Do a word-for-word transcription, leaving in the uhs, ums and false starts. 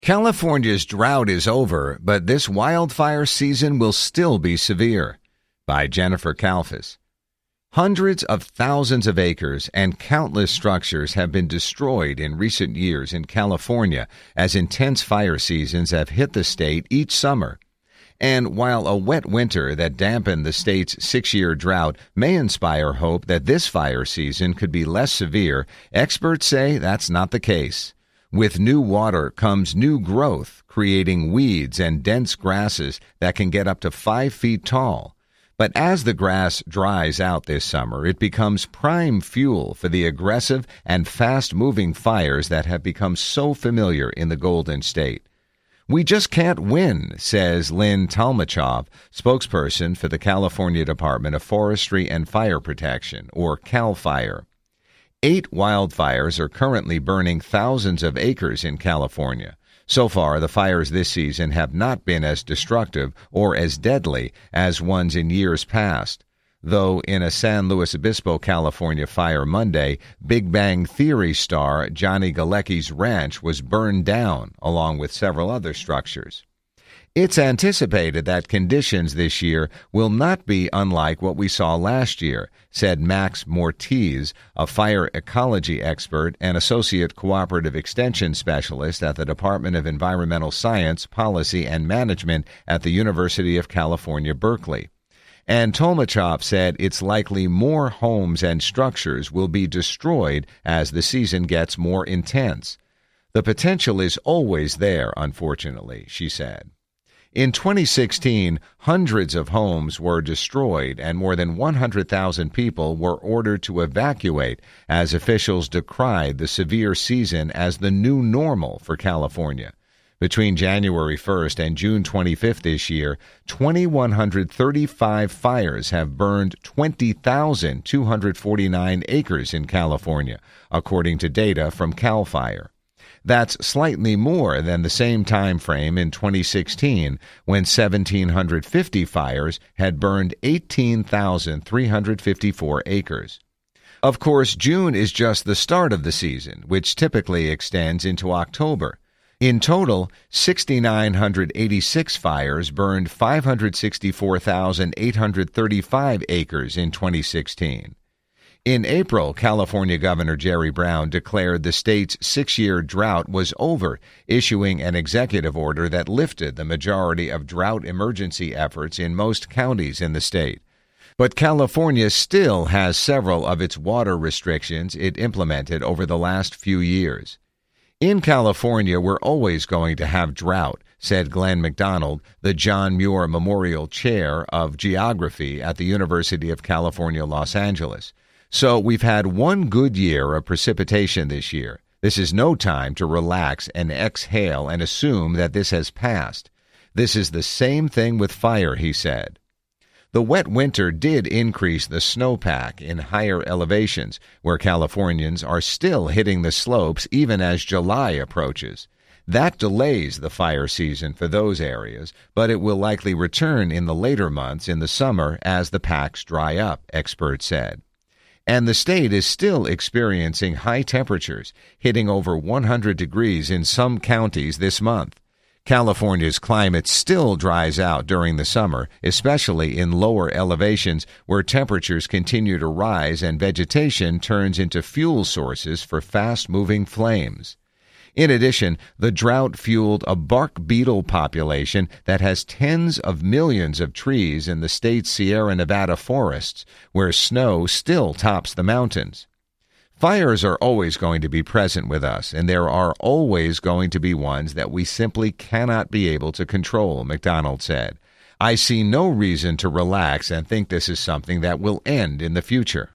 California's drought is over, but this wildfire season will still be severe. By Jennifer Kalfas. Hundreds of thousands of acres and countless structures have been destroyed in recent years in California as intense fire seasons have hit the state each summer. And while a wet winter that dampened the state's six-year drought may inspire hope that this fire season could be less severe, experts say that's not the case. With new water comes new growth, creating weeds and dense grasses that can get up to five feet tall. But as the grass dries out this summer, it becomes prime fuel for the aggressive and fast-moving fires that have become so familiar in the Golden State. We just can't win, says Lynn Talmachov, spokesperson for the California Department of Forestry and Fire Protection, or CAL FIRE. Eight wildfires are currently burning thousands of acres in California. So far, the fires this season have not been as destructive or as deadly as ones in years past. Though in a San Luis Obispo, California fire Monday, Big Bang Theory star Johnny Galecki's ranch was burned down, along with several other structures. It's anticipated that conditions this year will not be unlike what we saw last year, said Max Mortiz, a fire ecology expert and associate cooperative extension specialist at the Department of Environmental Science, Policy, and Management at the University of California, Berkeley. And Tolmachov said it's likely more homes and structures will be destroyed as the season gets more intense. The potential is always there, unfortunately, she said. In twenty sixteen, hundreds of homes were destroyed and more than one hundred thousand people were ordered to evacuate as officials decried the severe season as the new normal for California. Between January first and June twenty-fifth this year, two thousand one hundred thirty-five fires have burned twenty thousand two hundred forty-nine acres in California, according to data from CAL FIRE. That's slightly more than the same time frame in twenty sixteen, when one thousand seven hundred fifty fires had burned eighteen thousand three hundred fifty-four acres. Of course, June is just the start of the season, which typically extends into October. In total, six thousand nine hundred eighty-six fires burned five hundred sixty-four thousand eight hundred thirty-five acres in twenty sixteen. In April, California Governor Jerry Brown declared the state's six-year drought was over, issuing an executive order that lifted the majority of drought emergency efforts in most counties in the state. But California still has several of its water restrictions it implemented over the last few years. In California, we're always going to have drought, said Glenn McDonald, the John Muir Memorial Chair of Geography at the University of California, Los Angeles. So we've had one good year of precipitation this year. This is no time to relax and exhale and assume that this has passed. This is the same thing with fire, he said. The wet winter did increase the snowpack in higher elevations, where Californians are still hitting the slopes even as July approaches. That delays the fire season for those areas, but it will likely return in the later months in the summer as the packs dry up, experts said. And the state is still experiencing high temperatures, hitting over one hundred degrees in some counties this month. California's climate still dries out during the summer, especially in lower elevations where temperatures continue to rise and vegetation turns into fuel sources for fast-moving flames. In addition, the drought fueled a bark beetle population that has tens of millions of trees in the state's Sierra Nevada forests, where snow still tops the mountains. Fires are always going to be present with us, and there are always going to be ones that we simply cannot be able to control, McDonald said. I see no reason to relax and think this is something that will end in the future.